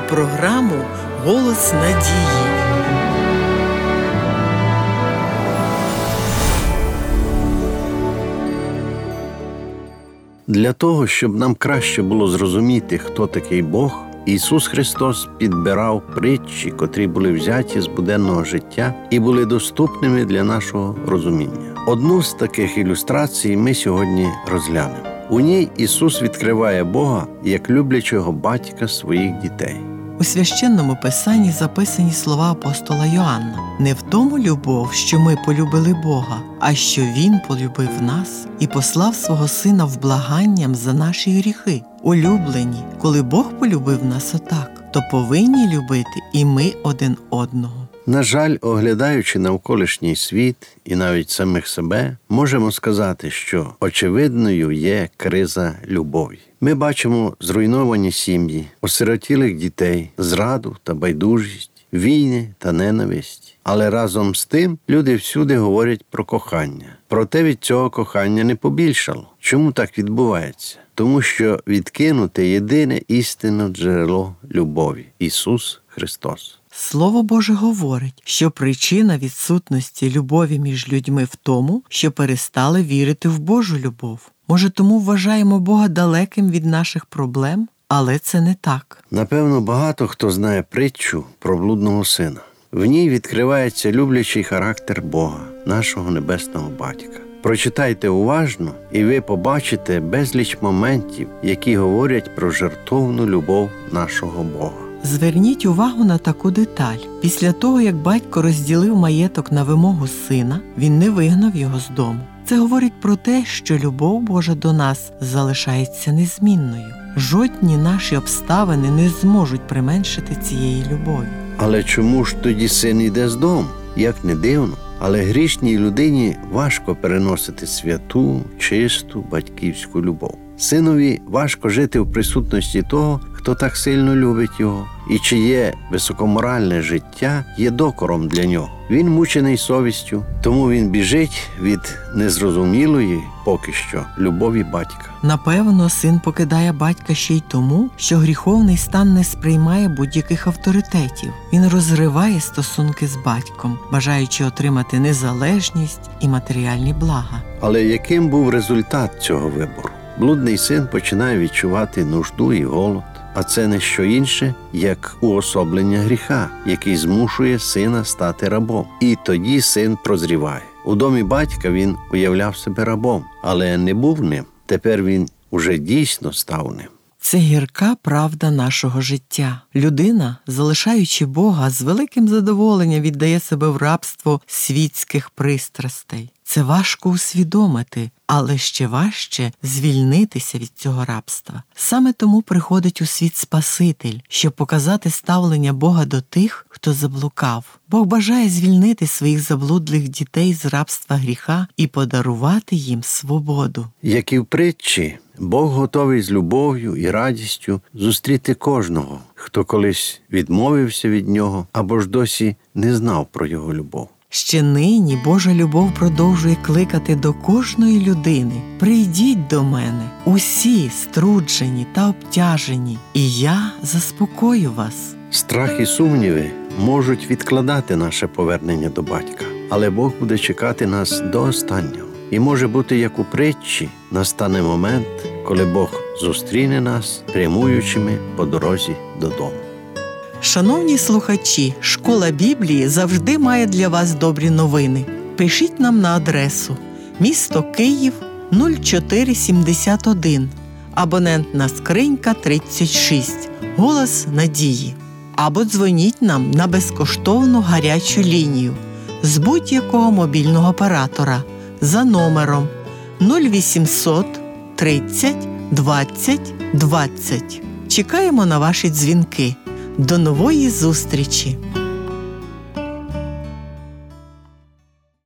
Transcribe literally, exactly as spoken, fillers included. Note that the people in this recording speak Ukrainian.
програму «Голос надії». Для того, щоб нам краще було зрозуміти, хто такий Бог, Ісус Христос підбирав притчі, котрі були взяті з буденного життя і були доступними для нашого розуміння. Одну з таких ілюстрацій ми сьогодні розглянемо. У ній Ісус відкриває Бога як люблячого батька своїх дітей. У Священному Писанні записані слова апостола Йоанна. «Не в тому любов, що ми полюбили Бога, а що Він полюбив нас і послав свого Сина вблаганням за наші гріхи. Улюблені, коли Бог полюбив нас отак, то повинні любити і ми один одного». На жаль, оглядаючи навколишній світ і навіть самих себе, можемо сказати, що очевидною є криза любові. Ми бачимо зруйновані сім'ї, осиротілих дітей, зраду та байдужість, війни та ненависть. Але разом з тим люди всюди говорять про кохання. Проте від цього кохання не побільшало. Чому так відбувається? Тому що відкинуте єдине істинне джерело любові – Ісус Христос. Слово Боже говорить, що причина відсутності любові між людьми в тому, що перестали вірити в Божу любов. Може, тому вважаємо Бога далеким від наших проблем? Але це не так. Напевно, багато хто знає притчу про блудного сина. В ній відкривається люблячий характер Бога, нашого небесного батька. Прочитайте уважно, і ви побачите безліч моментів, які говорять про жертовну любов нашого Бога. Зверніть увагу на таку деталь. Після того, як батько розділив маєток на вимогу сина, він не вигнав його з дому. Це говорить про те, що любов Божа до нас залишається незмінною. Жодні наші обставини не зможуть применшити цієї любові. Але чому ж тоді син йде з дому? Як не дивно. Але грішній людині важко переносити святу, чисту, батьківську любов. Синові важко жити в присутності того, хто так сильно любить його, і чиє високоморальне життя є докором для нього. Він мучений совістю, тому він біжить від незрозумілої, поки що, любові батька. Напевно, син покидає батька ще й тому, що гріховний стан не сприймає будь-яких авторитетів. Він розриває стосунки з батьком, бажаючи отримати незалежність і матеріальні блага. Але яким був результат цього вибору? Блудний син починає відчувати нужду і голод, а це не що інше, як уособлення гріха, який змушує сина стати рабом. І тоді син прозріває. У домі батька він уявляв себе рабом, але не був ним. Тепер він уже дійсно став ним. Це гірка правда нашого життя. Людина, залишаючи Бога, з великим задоволенням віддає себе в рабство світських пристрастей. Це важко усвідомити, але ще важче звільнитися від цього рабства. Саме тому приходить у світ Спаситель, щоб показати ставлення Бога до тих, хто заблукав. Бог бажає звільнити своїх заблудлих дітей з рабства гріха і подарувати їм свободу. Як і в притчі, Бог готовий з любов'ю і радістю зустріти кожного, хто колись відмовився від нього або ж досі не знав про його любов. Ще нині Божа любов продовжує кликати до кожної людини. «Прийдіть до мене, усі струджені та обтяжені, і я заспокою вас». Страх і сумніви можуть відкладати наше повернення до батька, але Бог буде чекати нас до останнього. І може бути, як у притчі, настане момент, коли Бог зустріне нас, прямуючими по дорозі додому. Шановні слухачі, Школа Біблії завжди має для вас добрі новини. Пишіть нам на адресу місто Київ нуль чотири сімдесят один, абонентна скринька тридцять шість, «Голос надії». Або дзвоніть нам на безкоштовну гарячу лінію з будь-якого мобільного оператора за номером нуль вісімсот тридцять двадцять двадцять. Чекаємо на ваші дзвінки. До нової зустрічі!